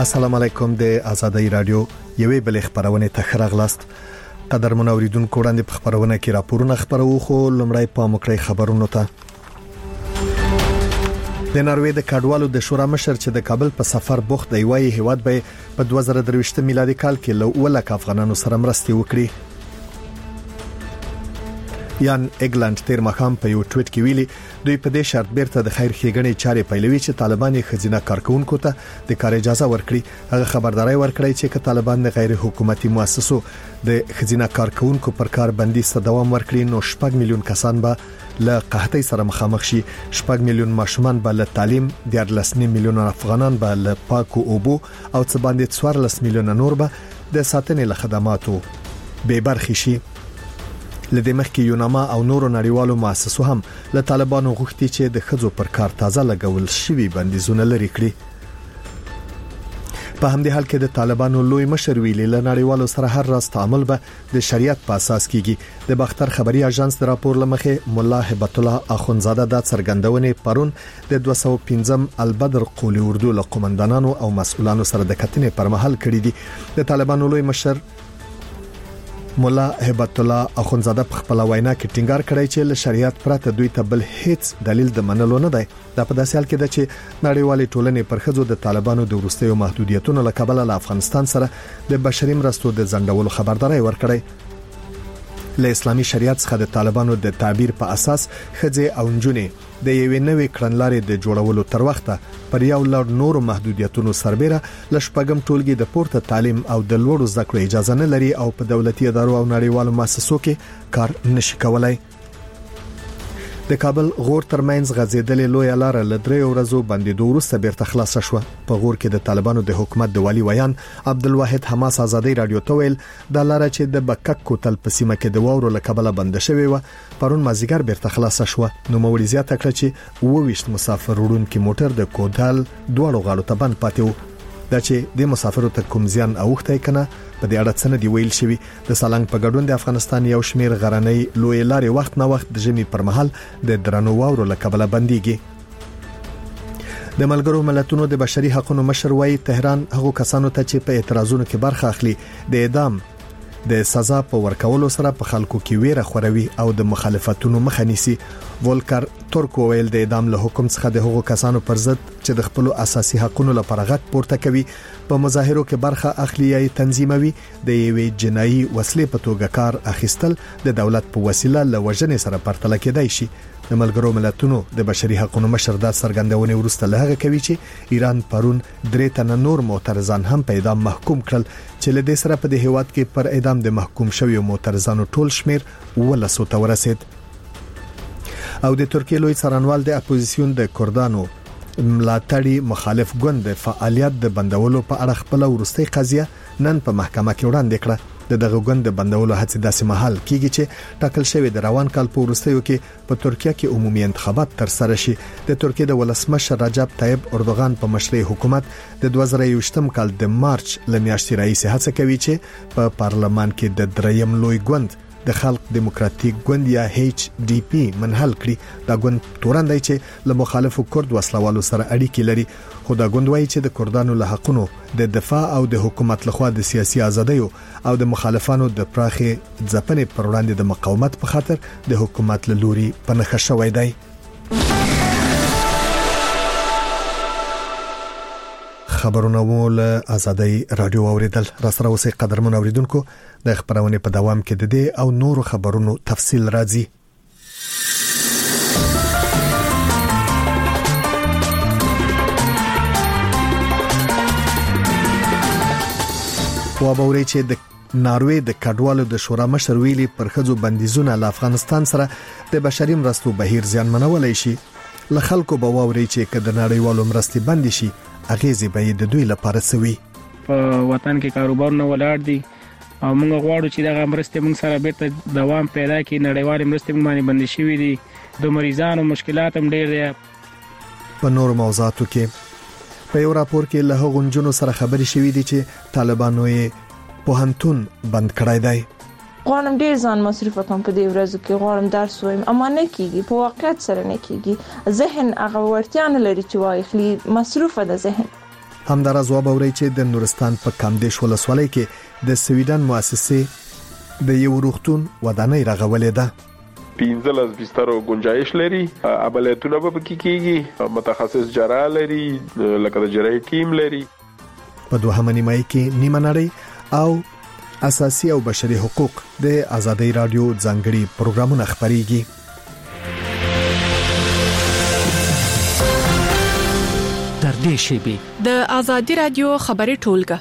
السلام علیکم د آزادۍ رادیو یوې بل خبرونه ته خراغلاست قدرمن اوریدونکو وړاندې په خبرونه کې راپورونه خبرو خو لمړی په مکرې خبرونو ته د ناروې د کډوالو د شورا مشر چې د کابل په سفر بوخت دی وایي هیواد به په 2023 میلادي کال کې له 1 افغانانو سره مرستې وکړي. یان اګلند تیر مخام په یو ټویټ کې ویلي دوی په دې شرط بیرته د خیر ښېګڼې چارې پیلوي چې طالبان خزینه کارکونکو ته د کار اجازه ورکړي. هغه خبرداري ورکړی چې که طالبان د غیر حکومتي مؤسسو د خزینه کارکونکو پر کار بندي ست دوام ورکړي نو 6 میلیون کسان به له قحطۍ سره مخامخ شي. 6 میلیون ماشومان به له تعلیم 13 میلیون افغانان به له پاکو اوبو او څه باندې 14 میلیون نور به د ساتنې له خدماتو به برخې شي. لدې مخکې یوناما او نورو نړیوالو مؤسسو هم له طالبانو غوښتي چې د خځو پر کار تازه لګول شوی بندیزونه لري کړي. په همدې حال کې د طالبانو لوی مشر ویلي له نړیوالو سره هر راز تعامل به د شریعت په اساس کیږي. د باختر خبري اژانس د راپور لمخې مولا هبت الله اخونزاده د څرګندونې پرون د 215 البدر قولي اردو له قومندانانو او مسؤلانو سره د کتنې پر مهال کړې دي. د طالبانو لوی مشر مولا هبت الله اخونزاده په خپل وینا کې ټینګار کړی چې له شریعت پرته دوی ته بل هیڅ دلیل د منلو نه دی. دا په داسې حال کې ده چې نړیوالې ټولنې پر خځو د طالبانو د وروستیو محدودیتونو له کبله له افغانستان سره د بشري مرستو د ځنډولو خبرداري ورکړی. له اسلامي شریعت څخه د طالبانو د تعبیر په اساس خځې او نجونې د یوې نوې کړنلارې د جوړولو تر وخته پر یو لړ نورو محدودیتونو سربېره لشپږم ټولګي د پورته تعلیم او د لوړو زده کړو اجازه نه لري او په دولتي ادارو او نړیوالو مؤسسو کې کار نشي کولای. د کابل غور ترمنځ غځېدلې لوی لار له 3 ورځو باندې وروسته بیرته خلاص شوه. په غور کې د طالبانو د حکومت د والی ویان عبدالواحد حماس آزادۍ رادیو ته ویل د لار چې د بکک کوتل په سیمه کې د وورو له کبله بند شوی و پرون مازیګر بیرته خلاص شوه. نو موري زیاته کړ چې 22 مسافر وړونکي موټر د کوتل دوړو غاړو ته بند پاتې و. دا چې د مسافرو ته کوم زیان اوخته کنه په دې اړه څه نه دی ویل شوی. د سالنګ په ګډون د افغانستان یو شمیر غرنۍ لوی لارې وخت نه وخت د ژمي پر مهال د درنو واورو له کبله بنديږي. د ملګرو ملتونو د بشري حقوقو مشر وايي تهران هغو کسانو ته چې په اعتراضونو کې برخه اخلي د اعدام د سزا په ورکولو سره په خلکو کې ویره خوروي او د مخالفتونو مخه نیسي. ولکر ترک ویل د اعدام له حکم څخه د هغو کسانو پر ضد چې د خپل اساسي حقوقو لپاره غږ پورته کوي په مظاهرو کې برخه اخلي یا تنظیموي د یوې جنایي وسلې په توګه کار اخیستل د دولت په وسیله له وژنې سره پرتله کېدای شي. د ملګرو ملتونو د بشري حقوقو مشر د څرګندونې وروسته له هغه کوي چې ایران پرون 3 تنه نور معترضان هم په اعدام محکوم کړل چې له دې سره په دې هیواد کې پر اعدام د محکوم شویو معترضانو ټول شمیر 19 ته ورسید. او د ترکیه لوی څارنوال د اپوزیسیون د کردانو ملاتړي مخالف ګوند د فعالیت د بندولو په اړه خپل ورستۍ قضیه نن په محکمه کې وړاندې کړه. دغه ګوند د بندولو هڅې داسې مهال کیږي چې ټاکل شوی د روان کال په وروستیو کې په ترکیه کې عمومي انتخابات تر سره شي. د ترکیه د ولسمشر رجب طیب اردوغان په مشرۍ حکومت د 2023 کال د مارچ لمیاشتې راهیسې هڅه کوي چې په پارلمان کې د دریم لوی ګوند د خلق دیموکراتیک ګوند یا HDP منحل کړي. دا ګوند تورندای چې له مخالفو کرد وسلوالو سره اړیکې لري. خو دا ګوند وایي چې د کردانو له حقونو د دفاع او د حکومت لخوا د سیاسي ازادیو او د مخالفانو د پراخي ځپنې پر وړاندې د مقاومت په خاطر د حکومت له لوري پنهخه شوی دی. خبرونه ول آزادۍ رادیو اوریدل را سره اوسې قدرمن اوریدونکو د خبرونه په دوام کې د دې او نورو خبرونو تفصیل راځي. وابوري چې د ناروې د کډوالو د شورا مشر ویلي پر خځو بندیزونه له افغانستان سره د بشري مرستو بهیر زیان منولای شي. له خلکو به ووري چې کله نړیوالو مرستې بند شي اغیزې به د دوی لپاره سوي. په وطن کې کاروبار نه ولاړ دي او موږ غواړو چې دغه مرستې موږ سره بیرته دوام پیدا کړي. نړیوالې مرستې موږ باندې بند شوي دي. د مریضانو مشکلات هم ډېر دي. په نور موضوعاتو کې په یو راپور کې له غونجونو سره خبرې شوې دي چې طالبانو یې پوهنتون بند کړی دی. غواړم ډیر ځان مصرف کوم په دې ورځو کې غواړم درس وایم اما نه کیږي په واقعیت سره نه کیږي ذهن هغه ورتیا نه لري چې وایي خلی مصرف ده ذهن. همدارا ځواب اوري چې د نورستان په کامدیش ولسوالۍ کې د سویډن مؤسسې د یو روغتون ودانۍ رغولې ده. 15 بسترو گنجائش لري، عملیاتونه به پکې کیږي، متخصص جراح لري، لکه د جراحي ټیم لري. په دوهمه نیمه کې نیمه نړۍ او اساسي او بشري حقوق د آزادۍ رادیو ځانګړي پروګرامونه خبريږي. در دې شیبه د آزادۍ رادیو خبري ټولګه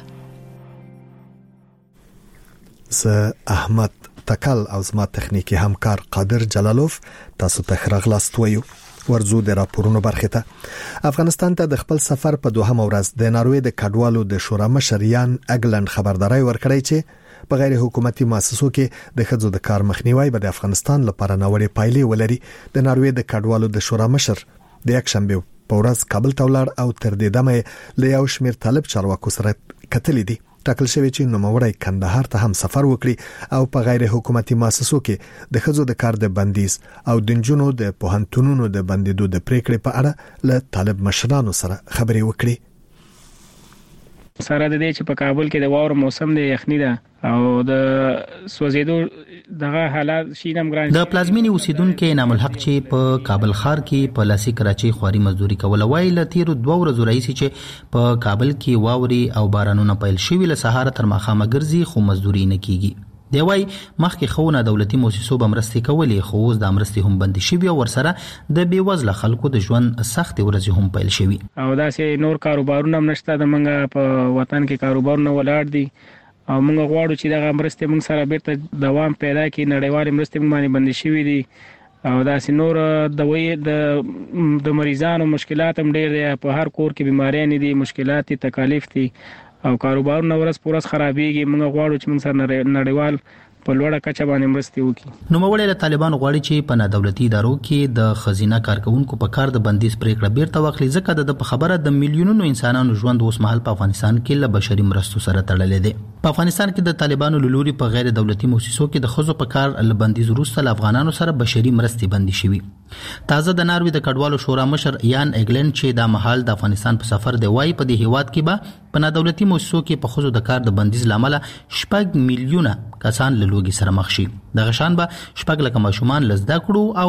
زه احمد تکل او زما تخنیکی همکار قادر جلالوف تاسو ته خراغلاست وایو. ورزو د راپورونو برخه ته افغانستان ته د خپل سفر په دوهم ورځ د ناروې د کډوالو د شورا مشر یان اګلند خبرداري ورکړی چې په غیر حکومتي مؤسسو کې د ښځو د کار مخنیوي به د افغانستان لپاره نوړې پایلې ولري. د ناروې د کډوالو د شورا مشر د یک شنبه په ورځ کابل ته ولاړ او تر دې دمه له یو شمېر طالب چارواکو سره کتلې دي. ټاکل شوی چې نوموړی کندهار ته هم سفر وکړي او په غیر حکومتي مؤسسو کې د ښځو د کار د بندیز او د جنونو د پوهنتونونو د بندیدو د پریکړې په اړه له طالب مشرانو سره خبرې وکړي. سره د دې چې په کابل کې د واور موسم دی، یخني ده او د سوځېدو دغه حالات شینم ګران. د پلازمینی اوسیدونکو انعام الحق چې په کابل ښار کې په لاسي کراچي خواري مزدوري کوله وای ل تیر 2 ورځې راځي چې په کابل کې واوري او بارانونه پیل شوي له سهار تر ماښامه ګرځي خو مزدوري نه کیږي. دی وای مخکې خونه دولتي مؤسسو به مرستې کولې خو اوس د مرستې هم بند شوي او ورسره د بیوزله خلکو د ژوند سخت ورځې هم پیل شوي او داسې نور کاروبارونه هم نشته. د منګه په وطن کې کاروبارونه ولاړ دي او موږ غواړو چې دغه مرستې موږ سره بیرته دوام پیدا کړي. نړیوال مرستې موږ باندې بند شوي دي او داسې نور د مریضانو مشکلات هم ډېر دي. په هر کور کې بیماریان دي، مشکلات دي، تکالیف دي او کاروبارونه ورځ په ورځ خرابېږي. موږ غواړو چې موږ سره نړیوال په لوړه کچه باندې مرستې وکړي. نو موږ له طالبانو غواړي چې په نادولتي ادارو کې د خزینه کارکونکو په کار د بندیز پریکړه بیرته واخلي، ځکه د په خبره د میلیونونو انسانانو ژوند اوس مهال په افغانستان کې له بشري مرستو سره تړلې دي. په افغانستان کې د طالبانو لوري په غیر دولتي مؤسسو کې د خزو په کار له بندیز وروسته له افغانانو سره بشري مرستې بندي شوي. تازه د ناروې د کډوالو شورا مشر یان اګلند چې د محل د افغانستان په سفر دی وای په دې هیواد کې به په نادولتي مؤسسو کې په خزو د کار د بندیز لامل 6 میلیونه کسان له لوګي سره مخ شي. دغه شان به 6 لک ماشومان لزدا کړو او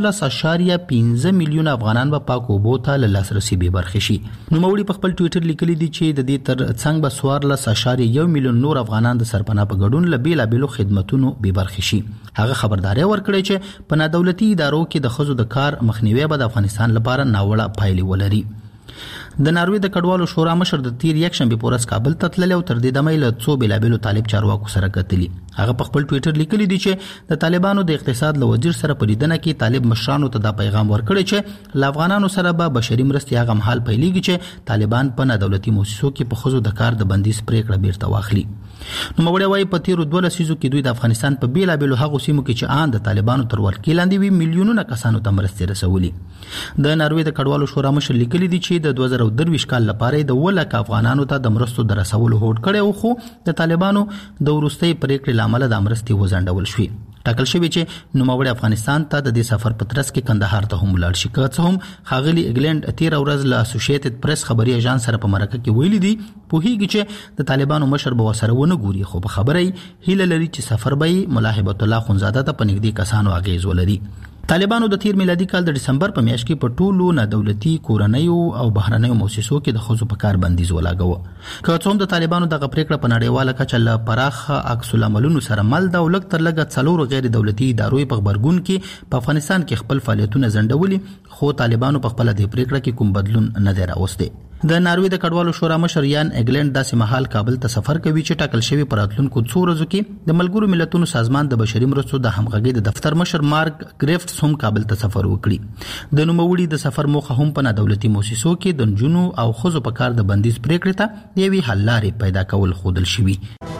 14.5 میلیونه افغانان به پاک او بوته له لاسرسي به برخه شي. نو مولي په خپل ټوئیټر لیکلي دي چې د دې تر څنګ به 14.1 میلیون نور افغانان د سرپناه په ګډون له بیلابېلو خدماتونو به برخه شي. هغه خبرداري ورکړي چې په نادولتي ادارو کې د خزو د کار مخنیوي به د افغانستان لپاره ناوړه پایلې ولري. د ناروې د کډوالو شورا مشر د تیر یک شنبه پورس کابل ته تللی او تر دې دمه له څو بیلابېلو طالب چارواکو سره کتلی. هغه په خپل ټوئیټر لیکلی دی چې د طالبانو د اقتصاد له وزیر سره په لیدنه کې طالب مشرانو ته دا پیغام ورکړی چې ل افغانانو سره به بشري مرستې هغه مهال پیلېږي چې طالبان په نادولتي مؤسسو کې په خزو د کار د بندیز پریکړه بیرته واخلي. نو موږ وایي په تیر 2 لسیزو کې دوی د افغانستان په بیلابېلو هغو سیمو کې چې آن د طالبانو تر ولکې لاندې وي میلیونونه کسانو ته مرستې رسولي. د ناروې د کډوالو شورا مشر لیکلی دی چې د 2023 کال لپاره د 1 لک افغانانو ته د مرستو د رسولو هوډ کړي او خو د طالبانو د ورستۍ پریکړې لامل د مرستې وزندول شوې. ټاکل شوی چې نوموړي افغانستان ته د دې سفر په ترڅ کې کندهار ته هم لاړ شي. که څه هم خاغلی اګلند تیر ورځ له اسوسییټډ پریس خبري اژانس سره په مرکه کې ویلي دي پوهیږي چې د طالبانو مشر به وسره ونه ګوري، خو په خبره هیله لري چې سفر به ملاحبت الله خونزاده ته په نږدې کسانو اغیز ولري. طالبانو د تیر میلادي کال د دسمبر په میاشت کې په ټولو نادولتي کورنیو او بهرنیو مؤسسو کې د خزو په کار بندیز ولاګو. که څه هم د طالبانو دغه پریکړه په نړیواله کچه له پراخه عکس العملونو سره مل ده او لږ تر لږه 4 غیر دولتي ادارو په خبرګون کې په افغانستان کې خپل فعالیتونه ځنډولي، خو طالبانو په خپل د پریکړه کې کوم بدلون نه دی راوستی. د ناروې د کډوالو شورا مشر یان اګلند داسې مهال کابل ته سفر کوي چې ټاکل شوی پر راتلونکو 2 ورځو کې د ملګرو ملتونو سازمان د بشري مرستو د همغږي د دفتر مشر مارک گریفټس هم کابل ته سفر وکړي. د نوموړي د سفر موخه هم په نادولتي مؤسسو کې د جنونو او خزو په کار د بندیز پریکړې ته یوې حل لارې پیدا کول خودل شوي.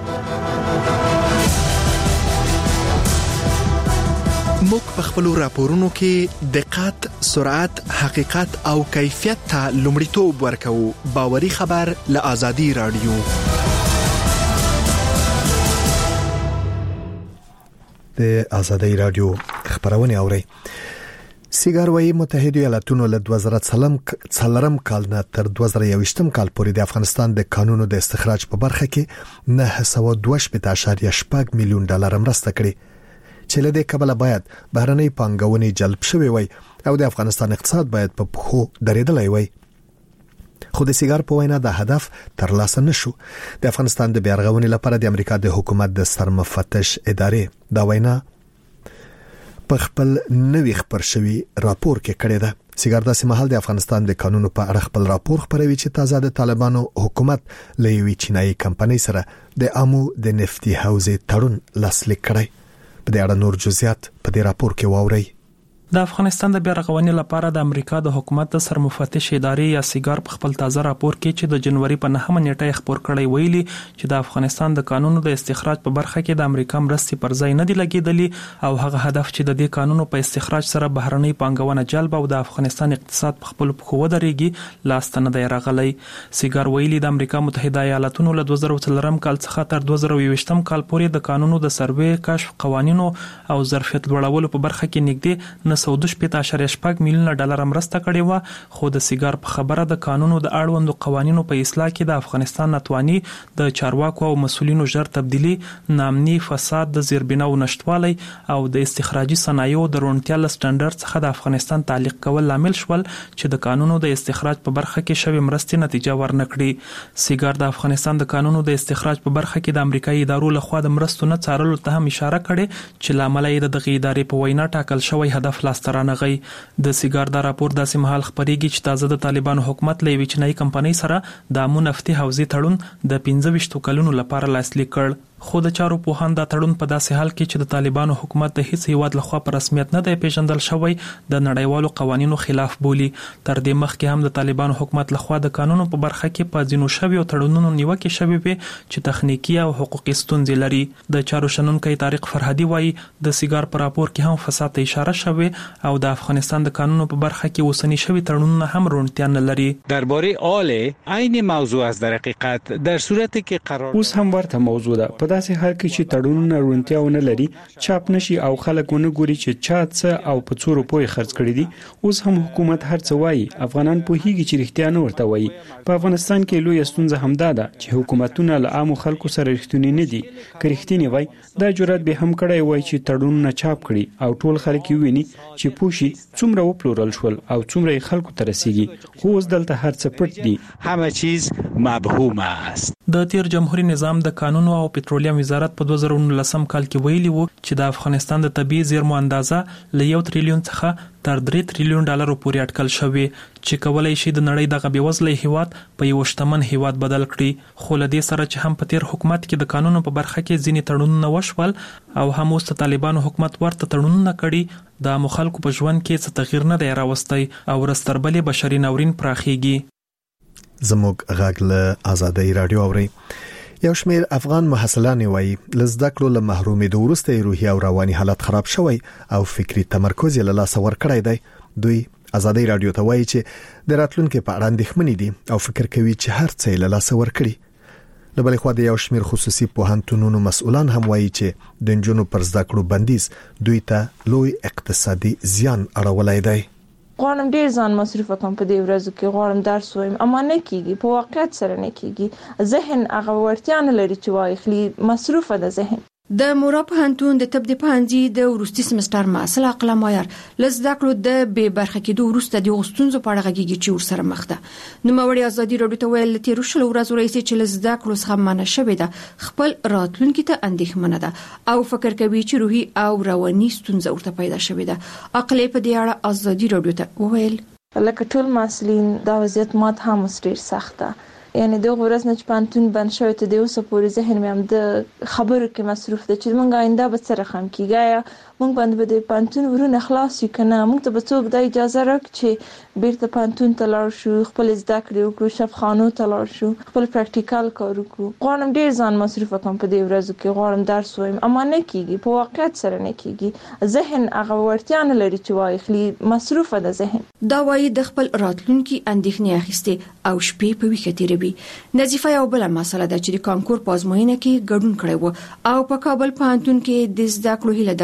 موږ په خپل راپورونو کې دقت، سرعت، حقیقت او کیفیت ته لومړیتوب ورکوو. باوري خبر له آزادۍ رادیو. د آزادۍ رادیو خبرونه اوري. سیګار وايي متحده ایالاتونو له 2003 کال نه تر 2021 کال پورې د افغانستان د قانونو د استخراج په برخه کې 902.8 میلیون ډالر مرسته کړې چې له دې کبله باید بهرنۍ پانګونې جلب شوي وي او د افغانستان اقتصاد باید په پخو درېدلی وي. خو د سیګار په وینا د هدف ترلاسه نشو. د افغانستان د بیارغونې لپاره د امریکا د حکومت د سرمفتش ادارې دا وینا په خپل نوی خبر شوی راپور کې کړې ده. سیګار داسې مهال د افغانستان د قانونو په اړه خپل راپور خبروي چې تازه د طالبانو حکومت له یوې چینایي کمپنۍ سره د امو د نفتي حوزې تړون لاسلیک کړی. په دې اړه نور جزئیات په دې راپور کې واورئ. د افغانستان د بیارغونې لپاره د امریکا د حکومت د سرمفتش ادارې یا سیګار په خپل تازه راپور کې چې د جنوري په 9 نیټه خبر کړی ویلي چې د افغانستان د قانونو د استخراج په برخه کې د امریکا مرستې پر ځای نه دی لګیدلې او هغه هدف چې د دې قانونو په استخراج سره بهرنۍ پانګونه جلب او د افغانستان اقتصاد په خپل پخو ودرېږي لاس نه دی راغلی. سیګار ویلي د امریکا متحده ایالاتونو له 2003 کال څخه تر 2021 کال پورې د قانونو د سروې کشف قوانینو او ظرفیت لوړولو په برخه کې نږدې 902.8 میلیون ډالر مرسته کړې و. خو د سیګار په خبره د قانونو د اړوندو قوانینو په اصلاح کې د افغانستان نتوانی د چارواکو او مسولینو ژر تبدیلی نامني فساد د زیربنا او نشټوالي او د استخراجي صنایعو د رونټیا ل سټانډرډ څخه د افغانستان تعلیق کول لامل شول چې د قانونو د استخراج په برخه کې شوی مرستې نتیجه ورنکړي. سیګار د افغانستان د قانونو د استخراج په برخه کې د امریکایي ادارو لخوا د مرستو نه څارلو ته هم اشاره کړې چې لامل یې د دغه ادارې په وینا ټاکل شوی هدف لاسترانغی. د سیګار دا راپور داسې مهال خبريږي چې تازه د طالبانو حکومت له یوې چینایي کمپنۍ سره د امو نفتي حوزې تړون د 15 کلونو لپاره لاسلیک کړ. خو د چارو پوهان دا تړون په داسې حال کې چې د طالبانو حکومت د هیڅ هیواد لخوا په رسمیت نه دی پیژندل شوی د نړیوالو قوانینو خلاف بولی. تر دې مخکې هم د طالبانو حکومت لخوا د قانونو په برخه کې په ځینو شوی او تړونونو نیوکې شوی وي چې تخنیکی او حقوقي ستونزې لري. د چارو شنونکي طارق فرهادي وایي د سیګار په راپور کې هم فساد ته اشاره شوی او د افغانستان د قانونو په برخه کې اوسنی شوی تړونونه هم رونټیا نه لري. درباره آل عین موضوع است در حقیقت در صورتی که قرار اوس هم ورته موضوع ده په داسې حال کې چې تړونونه رونټیاونه لري چاپ نشي او خلک ونه ګوري چې چا څه او په څو روپۍ خرڅ کړي دي. اوس هم حکومت هر څه وایي افغانان په هیګي چې رښتیا نه ورته وایي. په افغانستان کې لوی ستونزه همدا ده چې حکومتونه له عامو خلکو سره رښتونی نه دي. که رښتینی وای دا جرأت به هم کړی وای چې تړونونه چاپ کړي او ټول خلک ویني چې پوښي څومره وپلورل شول او څومره خلکو ته رسیږي. خو اوس دلته هر څه پټ دي. همه چیز مبهوم است. د تیر جمهوریت نظام د قانونو او پټرولیم وزارت په 2019 کال کې ویلي وو چې د افغانستان د طبيعي زیرمو اندازه له 1 تریلیون څخه تر 3 تریلیون ډالر پورې اټکل شوی چې کولای شي د نړۍ دغه بیوزلې هیواد په یو شتمن هیواد بدل کړي. خو له دې سره چې هم په تیر حکومت کې د قانونو په برخه کې ځینې تړونونه وشول او هم اوس د طالبانو حکومت ورته تړونونه کړي د مخالکو په ژوند کې څه تغییر نه دی راوستی او رستربلې بشري ناورین پراخیږي. زموږ غږ له آزادۍ رادیو اوري. یو شمېر افغان محصلان وایي لزده کړو له محرومې د ورسته روحي او رواني حالت خراب شوی او فکری تمرکز یې له لاس ور کړی دی. دوی آزادۍ رادیو ته وایي چې د راتلونکو په اړه اندېښمنې دي او فکر کوي چې هر څه له لاس ور کړی. له بل خوا د یو شمېر خصوصي پوهنتونونو مسؤلان هم وایي چې د نجونو پر زده کړو بندیز دوی ته لوی اقتصادي زیان اړولای دی. غواړم ډیر ځان مصرف کوم په دې ورځو کې غواړم درس وایم اما نه کیږي په واقعیت سره نه کیږي. ذهن هغه ورتیا نه لري چې واخلي مصرفه ده ذهن. د مورا پوهنتون د طب د پوهنځي د وروستي سمستر محصل عقله مایر لزده کړو د به برخه کې د وروسته د غوښتنځو په اړه غږیږي چې ورسره مخ ده. نو موري ازادي رادیو ته ویل تیر شل ورځې رئیس چې لزده کړو څخه منع شوې ده خپل راتلونکي ته اندېښمنه ده او فکر کوي چې روحي او رواني ستونزې ورته پیدا شوې ده. عقله په دې اړه ازادي رادیو ته ویل لکه ټول مسلین دا وضعیت مات هم ډیر سخته. یعنی د غورز نه چپانتون بن شوی ته د اوسه پورې ذهن مې هم د خبرو کې مصروف ده چې مونږ آینده به سره خم کیږي مونږ باندې به د پانتون ورونه خلاص کنه مونږ ته به څوک د اجازه راکړي چې بیرته پانتون ته لاړ شو خپل زده کړې وکړو شفخانو ته لاړ شو خپل پریکټیکل کار وکړو. غواړم ډیر ځان مصروف کوم په دې ورځو کې غواړم درس وایم اما نه کیږي په واقعیت سره نه کیږي. ذهن هغه ورتیا نه لري چې واخلي مصروفه ده ذهن. دا وایي د خپل راتلونکي اندېښنې اخیسته او شپې په ویښه تیروي. نظیفه یو بل مسله ده چې د کانکور په ازموینه کې ګډون کړی و او په کابل پوهنتون کې د زده کړو هیله درلودله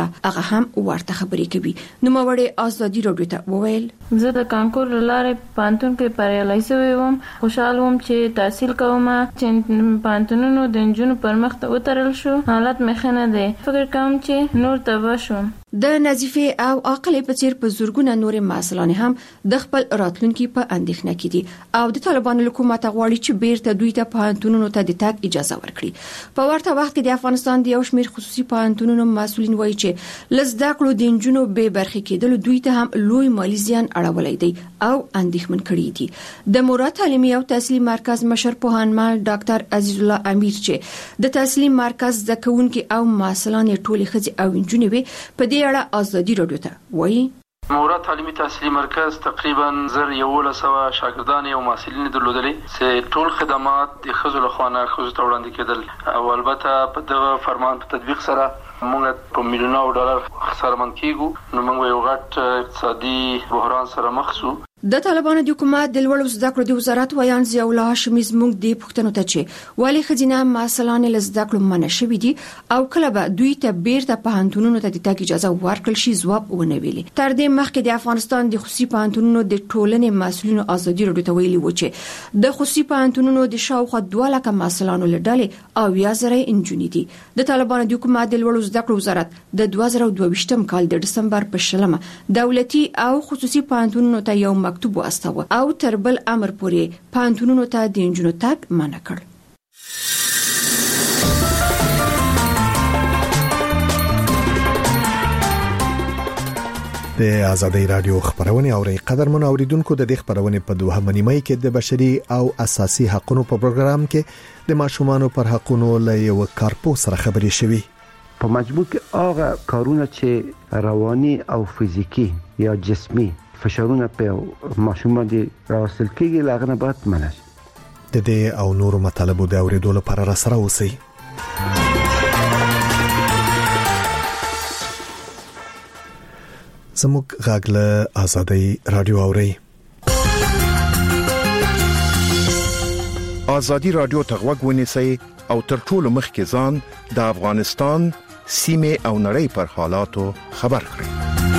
هغه هم ورته خبرې کوي. نو موري ازادي راډیو ته وویل زه د کانکور لاره پانتون کې پریالای شوی وم. خوشاله وم چې تحصیل کوم چې پانتونونو د جنونو پر مخ ته وترل شو. حالت مې ښه نه دی. فکر کوم چې نور تبا شوم. د نظیفه او عاقله په څیر په زورګونه نورې مسلانه هم د خپل راتلونکي په اندېښنه کې دي او د طالبانو حکومت غواړي چې بیرته دوی ته پوهنتونونو ته د تګ اجازه ورکړي. په ورته وخت کې د افغانستان د یو شمېر خصوصي پوهنتونونو مسؤلین وایي چې لزدا کړو د جنونو به برخه کېدل دوی ته هم لوی مالی زیان اړولای دی او اندېښمن کړي دي. د مراد تعلیمي او تحصیلي مرکز مشر پوهنمل ډاکټر عزیز الله امیر چې د تحصیلي مرکز د کونکي او مسلانه ټولي خځې او جنونو په اړه ازادي راډیو ته وایي مراد تعلیمي تحصیلي مرکز تقریبا 1100 شاګردان او محصلین درلودلي چې ټول خدمات د خزو له خوا نه خزو ته وړاندې کېدل او البته په دغه فرمان په تطبیق سره موږ په میلیونو ډالر خسارمن کیږو. نو موږ یو غټ اقتصادي بحران سره مخ شو. د طالبانو د حکومت د لوړو زده کړو د وزارت ویان ضیاء الله هاشمي زموږ د پښتنو ته چې والي خزینه مسلانه لزده کړو منع شوې دي او کله به دوی ته بیرته پوهنتونونو ته د تګ اجازه ورکړل شي ځواب ونه ویلي. تر دې مخکې د افغانستان د خصوصي پوهنتونونو د ټولنې مسؤلینو ازادي راډیو ته ویلي و چې د خصوصي پوهنتونونو د شاوخوا 2 لک مسلانو لړلې او 1000 انجونې دي. د طالبانو د حکومت د لوړو زده کړو وزارت د 2022م کال د دسمبر په شلمه دولتي او خصوصي پوهنتونونو ته یو مکتوب واستاوه او تر بل امر پورې پوهنتونونو ته د انجونو تګ منع کړ. د آزادۍ رادیو خبرونه او قدرمن اوریدونکو د دې خبرونه په دوه منیمای کې د بشري او اساسي حقوقو په پروګرام کې د ماشومانو پر حقوقو له یو کارپو سره خبرې شوي. په مجموع کې هغه کارونه چې رواني او فزیکی یا جسمي فشارونه په ماشومان دي راوستل کېږي لاغنه باید منع شي. د دې او نورو مطالبو د اوریدو لپاره را سره اوسئ. زموږ غاګله آزادۍ رادیو اوري. آزادۍ رادیو ته غوږ ونیسئ او تر ټولو مخکې ځان د افغانستان سیمه او نړۍ پر حالاتو خبر کړئ.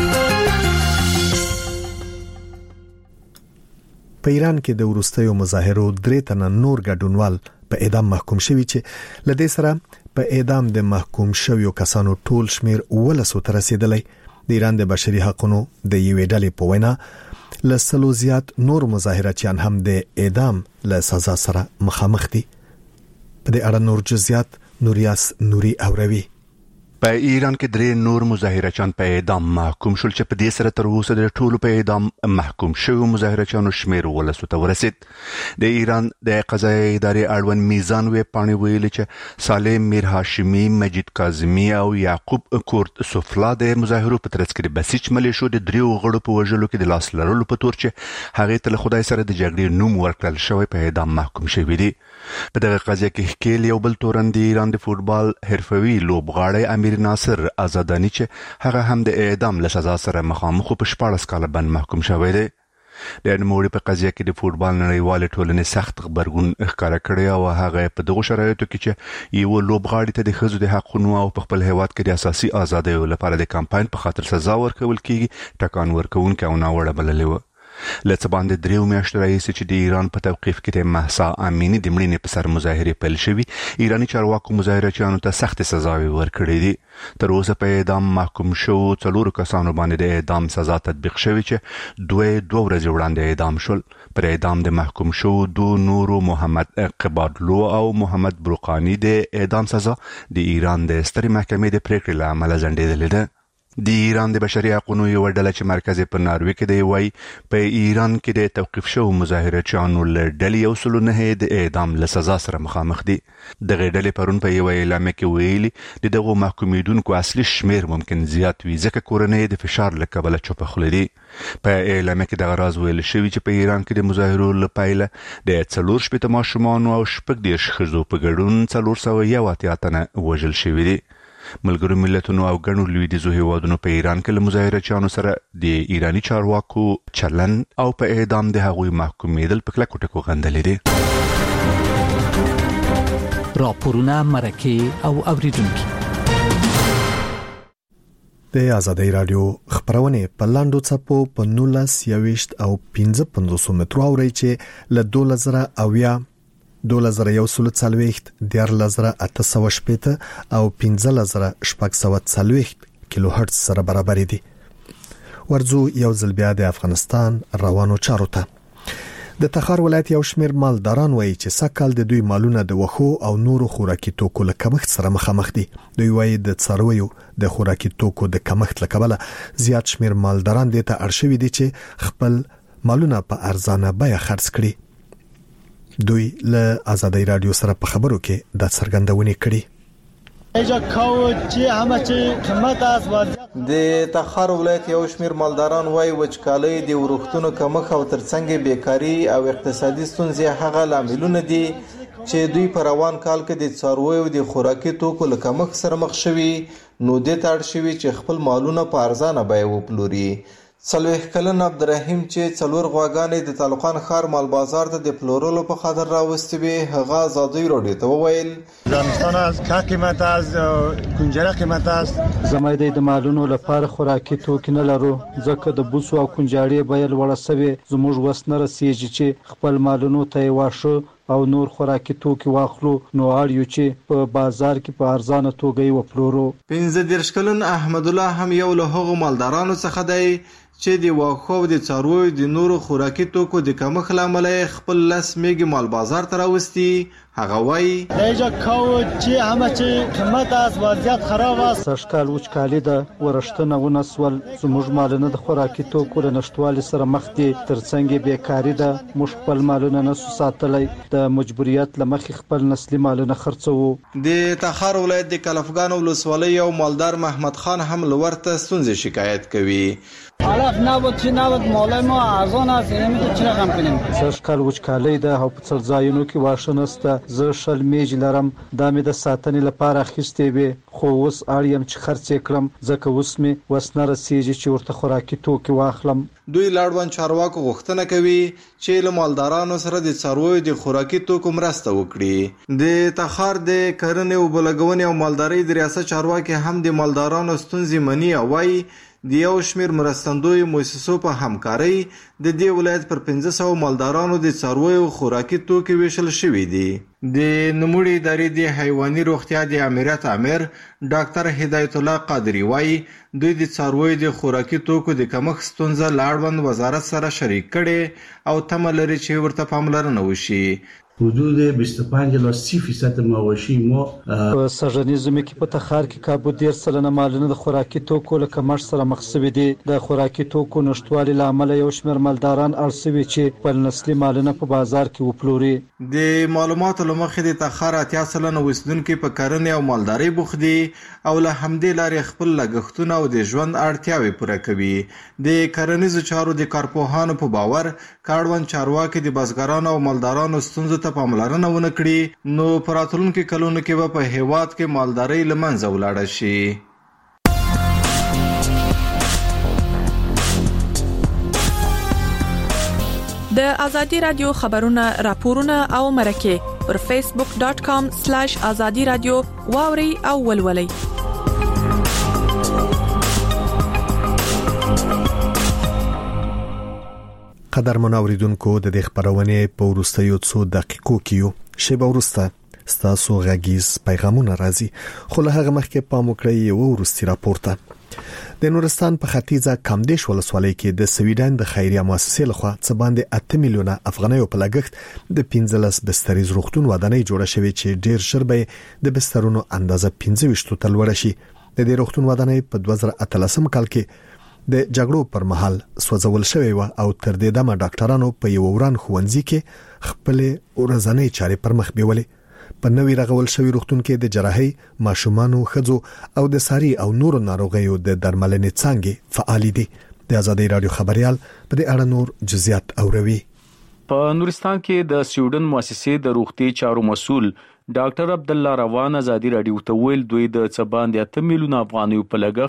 په ایران کې د وروستیو مظاهرو 3 تنه نور ګډونوال په اعدام محکوم شوي چې لدې سره په اعدام د محکوم شویو کسانو ټول شمیر 19 ته رسیدلی. د ایران د بشري حقوقو د یوې ډلې په وینا لسلو زیات نور مظاهرچیان هم د اعدام له سزا سره مخامخ دي. په دې اړه نور جزئیات نوریاس نوري اوروي. په ایران کې 3 نور مظاهرچیان په اعدام محکوم شول چې په دې سره تر اوسه د ټولو په اعدام محکوم شوی مظاهرچیانو شمیر 19 ته ورسید. د ایران د قضایي ادارې اړوند میزان وی پاڼې ویلي چې صالح میر هاشمی، مجید کاظمی او یعقوب کورت سفلا د مظاهرو په ترڅ کې د بسیج ملیشو د 3 غړو په وژلو کې د لاس لرلو په تور چې هغه ته خدای سره د جګړې نوم ورکړل شوی په اعدام محکوم شوی دي. په دغه قضیه کې ښکیل یو بل تورن د ایران د فوتبال حرفوي لوبغاړی امیر ناصر آزادانی چې هغه هم د اعدام له سزا سره مخامخ په 14 کال باندې محکوم شوی دی. د نوموړي په قضیه کې د فوتبال نړیوال ټولنې سخت خبرګون ښکارا کړی او هغه په دغه شرایطو کې چې یو لوبغاړي ته د ښځو د حقوقو او په خپل هیواد کې د اساسي ازادیو لپاره د کمپاین په خاطر سزا ورکول کیږي ټکان ورکوونکی او ناوړه بللی و. لڅ باندې 3 میاشتې راځي چې د ایران په توقیف کې د مهسا امینی د مړینې په سر مظاهره پیل شوي. ایرانی چارواکو مظاهرچیانو ته سخت سزاوي ورکړې دي. تر اوسه په اعدام محکوم شو 4 کسانو باندې د اعدام سزا تطبیق شوی چې 2 ورځې وړاندې اعدام شول. پر اعدام د محکوم شو 2 نورو محمد قبادلو او محمد بروقانی د اعدام سزا د ایران د سترې محکمې د پریکړې له امله ځنډېدلې ده. د ایران د بشري حقوقو یو ډله چې مرکز په ناروې کې دی وایي په ایران کې د توقیف شو مظاهرچیانو له ډلې یو سلو نه د اعدام له سزا سره مخامخ دي. دغه ډلې پرون په یو اعلامیه کې ویلي دغه محکومیدونکو اصلي شمیر ممکن زیات وي ځکه کورنۍ د فشار له کبله چوپه خوله دي. په اعلامیه کې دغه راز ویل شوی چې په ایران کې د مظاهرو لپاره د 4 ماشومان او 10 ښځو په ګډون 401 تنه وژل شوي دي. ملګرو ملتونو او ګڼو لویدیځو هیوادونو په ایران کې له مظاهرچیانو سره د ایرانی چارواکو چلن او په اعدام د هغوی محکومیدل په کلکو ټکو غندلې دي. راپورونه مرکه او اوریدونکو د آزادۍ رادیو خبرونه په لاندو چپو په 19 او 15 مترو اوري چې ل 2000 او یا 2140 10880 او 15640 کیلو هرتز سره برابر دي. ورځو یو ځل بیا د افغانستان روانو چارو ته. د تخار ولایت یو شمېر مالداران وایي چې سکهال د دوی مالونه د وښو او نورو خوراکي توکو له کمښت سره مخامخ دي. دوی وایي د څارویو د خوراکي توکو د کمښت له کبله زیات شمېر مالداران دې ته اړ شوي دي چې خپل مالونه په ارزانه بیه خرڅ کړي. دوی له آزادۍ رادیو سره په خبرو کې د څرګندونې کړي. د تخار ولایت یو شمېر مالداران وایي وچکالۍ د ورښتونو کمښت او ترڅنګ بیکاری او اقتصادي ستونزې هغه لاملونه دي چې دوی په روان کال کې د څارویو د خوراکي توکو له کمښت سره مخ شوي، نو دې ته اړ شوي چې خپل مالونه په ارزانه بیه وپلوري. 40 کلن عبدالرحیم چې 4 غواګانې د طالقان ښار مال بازار ته د پلورلو په خاطر راوستي وي، هغه آزادۍ راډیو ته وویل افغانستان از کا قیمت از کنجره قیمت است. زموږ د مالونو لپاره خوراکي توکي نه لرو، ځکه د بوسو او کنجاړي بیه لوړه شوې. زموږ وس نه رسیږي چې خپل مالونو ته واښه او نور خوراکي توکي واخلو، نو اړ یو چې په بازار کې په ارزانه توګه یې وپلورو. 15 کلن احمد الله هم یو له هغو مالدارانو څخه دی چې د واښو او د څارویو د نورو خوراکي توکو د کمښت له امله خپل لس میږي مال بازار ته راوستي. هغه وایي دایجا کاو چې همه چې قیمت از وضعیت خراب است. سږکال وچکالي ده، ورښتونه ونسول، زموږ مالونه د خوراکي توکو له نشتوالي سره مخ دي، ترڅنګ بیکاري ده، موږ خپل مالونه نسو ساتلی، د مجبوریت له مخې خپل نسلي مالونه خرڅوو. د تخار ولایت د کلفګان ولسوالۍ یو مالدار محمد خان هم لورته ستونزې شکایت کوي. علف نبود چی نبود مالای ما ارزان است، نمیدونم چی رقم کنیم. سږکال وچکالۍ ده او په څل ځایونو کې واښه نشته. زه 100 میږ لرم، دا مې د ساتنې لپاره اخیستې وې، خو اوس اړ یم چې خرڅ یې کړم، ځکه اوس مې وس نه رسیږي چې ورته خوراکي توکي واخلم. دوی لاړوند چارواکو غوښتنه کوي چې له مالدارانو سره د څارویو د خوراکي توکو مرسته وکړي. د تخار د کرنې او بلګونې او مالدارۍ د ریاست چارواکي هم د مالدارانو ستونزې مني او وایي د یو شمېر مرستندوی مؤسسو په همکارۍ د دې ولایت پر 1500 مالدارانو د څارویو خوراکي توکي ویشل شوي دي. د نوموړي ادارې د حیواني روغتیا د امریت امیر ډاکټر هدایت الله قادری وایي دوی د څارویو د خوراکي توکو د کمښت ستونزه له اړوند وزارت سره شریک کړي او تمه لري چې ورته پاملرنه وشي. حدود 25 الی 30% مواشی ما په سږنیز زمي کې په تخار کې کابو 10 سلنه مالونه د خوراکي توکو له کمښت سره مخ شوي دي. د خوراکي توکو نشټوالي له امله یو شمېر مالداران اړ شوي چې خپل نسلي مالونه په بازار کې وپلوري. د معلوماتو له مخې د تخار 80 سلنه اوسیدونکي په کرنې او مالدارۍ بوخت دي او له همدې لارې خپل لګښتونه او د ژوند اړتیاوې پوره کوي. د کرنیزو چارو د کارپوهانو په باور کاروان چارواکي د بزګرانو او مالدارانو ستونزو ته پاملرنه ونه کړي، نو په راتلونکو کلونو کې به په هیواد کې مالدارۍ له منځه ولاړه شي. د آزادي رادیو خبرونه، راپورونه او مرکه پر facebook.com/azadi radio واوري او ولولي. قدر منوریدونکو د دې خبرونه په ورستیو څو دقیقو کې شیبه ورسته ستاسو غږیز پیغامونه راځي، خو له هغه مخکې پام وکړئ یو ورستي راپورته. د نورستان په ختیځه کامدیش ولسوالۍ کې د سویډن د خیریه مؤسسې لخوا څه باندې 8 میلیونه افغانۍ په لګښت د 15 بستریز روغتون ودانۍ جوړه شوې چې ډیر ژر به د بسترونو اندازه 25 ته لوړ شي. د دې روغتون ودانۍ په 2013 کال کې د جګړو پر مهال سوځول شوی و او تر دې دمه ډاکټرانو په یو وران خوندزي کې خپل ورځنی چارې پر مخ بیولې. په نوې رغول شوی روغتون کې د جراحي، ماشومانو، ښځو او د ساري او نورو ناروغیو د درملنې څانګې فعال دي. د آزادۍ رادیو خبريال په دې اړه نور جزئیات اوروي. په نورستان کې د سویډن مؤسسې د روغتي چارو مسؤل ډاکټر عبد الله روان آزادۍ رادیو ته ویل دوی د څه باندې 8 میلیونه افغانۍ په لګښت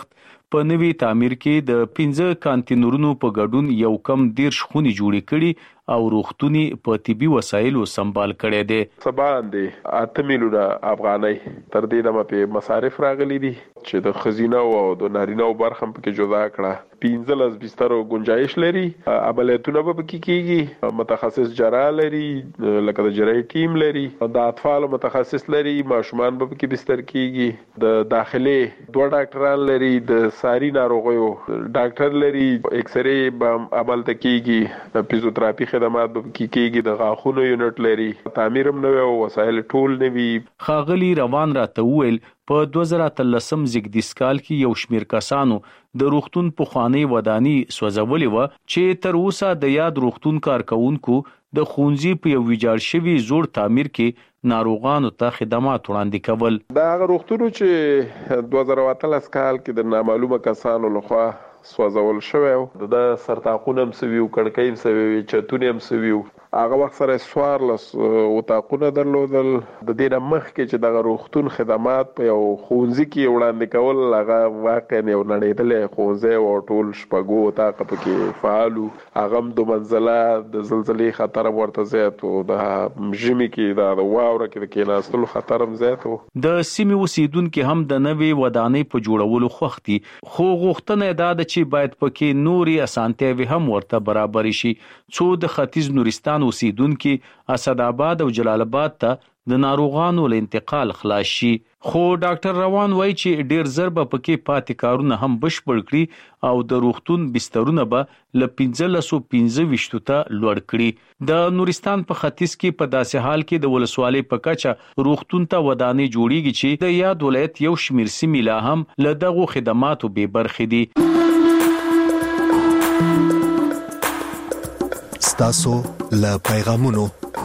په نوي تعمیر کې د 15 کانتینرونو په ګډون یو کم 10 خونې جوړې کړي او روغتونی په طبي وسایلو سمبال کړي دي. سبان دي 8 میلیونه افغانۍ تر دې دمه په مصارف راغلي دي چې د خزینه او د نارینه برخه په جدا کړه. 15 بسترو گنجائش لري، عملیاتونه به پکې کیږي، متخصص جراح لري، لکه د جراحي ټیم لري، د اطفال متخصص لري، ماشومان به پکې بستر کیږي، د داخلي 2 ډاکټران لري، د ساري ناروغیو ډاکټر لري، ایکس رے به عمل کیږي، فزیوتراپي خدمات به پکې کیږي، د غاښونو یونټ لري، تعمیر هم نوي او وسایل ټول نوي. خاغلی روان راته ویل په 2013 زیږدیز کال کې یو شمیر کسانو د روغتون په خواني ودانی سوځولې و چې تر اوسه د یاد روغتون کارکونکو د خونځي په یو ویجاړ شوی زوړ تعمیر کې ناروغانو ته خدمات وړاندې کول. دا هغه روغتون چې 2013 کال کې د نامعلومه کسانو لخوا سوځول شوی و، د سرطاقونه هم سوي او کړکۍ هم سوي، چتونه هم سوي. هغه وخت سره سوارلس وطاقونه درلودل. د دې نه مخکې چې دغه روغتون خدمات په یو ښوونځي کې وړاندې کول، هغه واقعا یو نړېدلی ښوونځی و، ټول شپږو وطاقه پکې فعال و. هغه هم 2 منزله، د زلزلې خطر هم ورته زیات و، د ژمي کې د واوره کې د کېناستلو خطر هم زیات و. د سیمې اوسیدونکو هم د نوې ودانۍ په جوړولو خوښ دي، خو غوښتنه دا ده چې باید پکې نوري اسانتیاوي هم ورته برابر شي څو د ختیځ نورستان اوسیدونکو اسد آباد او جلال آباد ته د ناروغانو له انتقال خلاص شي. خو ډاکټر روان وایي چې ډیر زر به پکې پاتې کارونه هم بشپړ کړي او د روغتون بسترونه به له 1525 ته لوړ کړي. د نورستان په ختیځ کې په داسې حال کې د ولسوالۍ په کچه روغتون ته ودانۍ جوړیږي چې د یاد ولایت یو شمیر سیمې لا هم له دغو خدماتو بې برخې دي. ستاسو له پیغامونو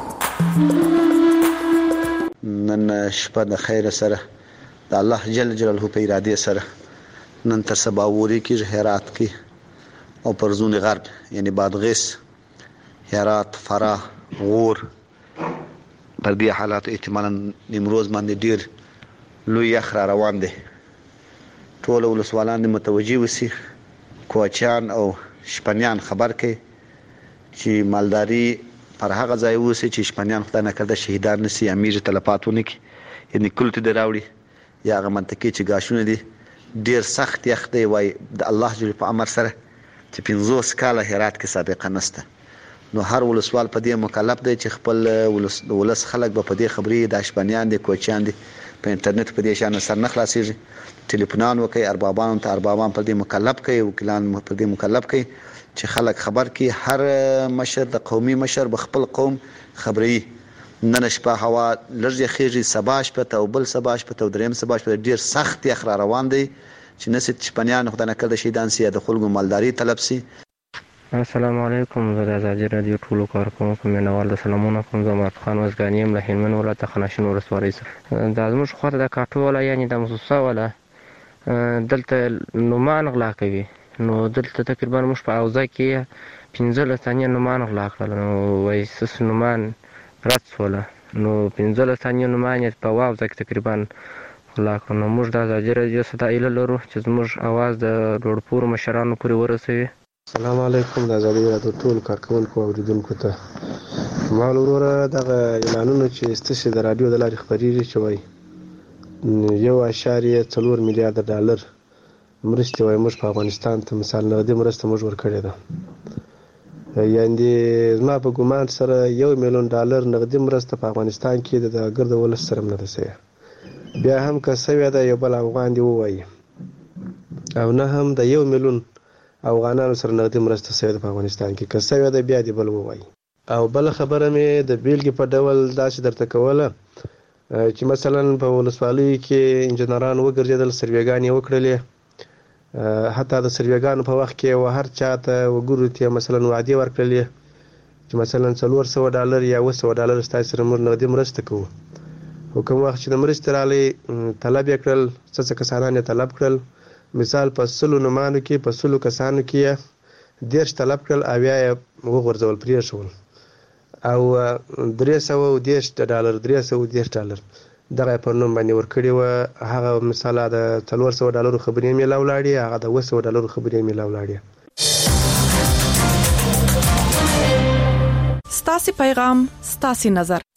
نن شپه د خیر سره د الله جل جلاله په اراده سره نن تر سبا ووري کې هرات کې او پرزون غرب یعنی بادغیس، هرات، فراه، غور پر دې حالات احتمالاً نیمروز باندې ډیر لوی یخ را روان دي. ټول ولسوالان متوجي وسی، کوچیان او شپنیان خبر کوي چې مالداري پر هغه ځای وسی چې شپنیان خدای نه کړه شهیدان نسی، امیر تلفاتونه کې یعنی کلت دی راوړي یا هغه منطقي چې گاشونه دي ډیر سخت یخ دی. وای د الله جل په امر سره چې 15 کاله هرات کې سابقه نسته، نو هر ولسوال په دې مکلف دی چې خپل ولس خلک به په دې خبرې د شپنیان دي، کوچیان دي، په انټرنیټ په دې شان سر نه خلاصيږي، ټلیفونان وکي، اربابان ته اربابان په دې مکلف کوي، وکیلان په دې مکلف کوي چې خلک خبر کی. هر مشر د قومي مشر بخپل قوم خبري. نن شپه هوا لږه خېږي، سبا شپه ته او بل سبا شپه ته او دریم سبا شپه ډیر سخت یخ را روان دی چې نسې شپنیان خدای نه کړه شهیدان سي، د خلکو مالداري طلب سي. السلام علیکم، زه د ازادي رادیو ټولو کارکونکو مینوال د سلامونه کوم. زه مراد خان وزګانی یم له هلمند ولایت خناشین ولسوالۍ څخه. دا زموږ خواته د کاټوله یعنی د موسسه ولا دلته نومان غلا کوي، نو دلته تقریبا موږ په اوزه کې 15 ثانیې نومان غلا کړل، نو وایي سس نومان رد سوله، نو 15 ثانیې نومان یې په واوزه کې تقریبا غلا کړل. نو موږ د ازادي رادیو څخه ایله لرو چې زموږ اواز د لوړپوړو مشرانو پورې ورسوي. السلام علیکم، د ازادي رادیو ټول کارکونکو او اوریدونکو ته مال وروره دغه اعلانونه چې ستاسو د رادیو د لارې خبرېږي چې وایي 1.4 میلیارډ ډالر مرستې وایي موږ په افغانستان ته مثال نغدي مرسته موږ ورکړې ده. یعنی زما په ګمان سره 1 میلیون ډالر نغدي مرسته په افغانستان کې د ګرد ولس سره نه ده سوی. بیا هم که سوی ده یو بل افغان دی ووایي او نه هم د 1 میلیون افغانانو سره نغدي مرسته سوی ده په افغانستان کې، که سوی ده بیا دی بل ووایي. او بل خبره مې د بیلګې په ډول داسې درته کوله چې مثلا په ولسوالۍ کې انجنیران وګرځېدل، سروېګانې یې وکړلې، حتی د سروېګانو په وخت کې هر چا ته وګورو ته مثلا وعدې ورکړلې چې مثلا 400 ډالر یا 200 ډالر ستاسو سره موږ نغدي مرسته کوو. خو کوم وخت چې د مرستې راغلی طلب یې کړل، څه کسانان یې طلب کړل، مثال په 100 نومانو کې په 100 کسانو کې 10 طلب کړل، اویا یې وغورځول پرېښول، او 310 ډالر 310 ډالر دغه په نوم باندې ورکړی و. هغه مثلا د $400 خبري میلا ولاړی، هغه د $200 خبري میلا ولاړی. ستاسو پیغام ستاسو نظر.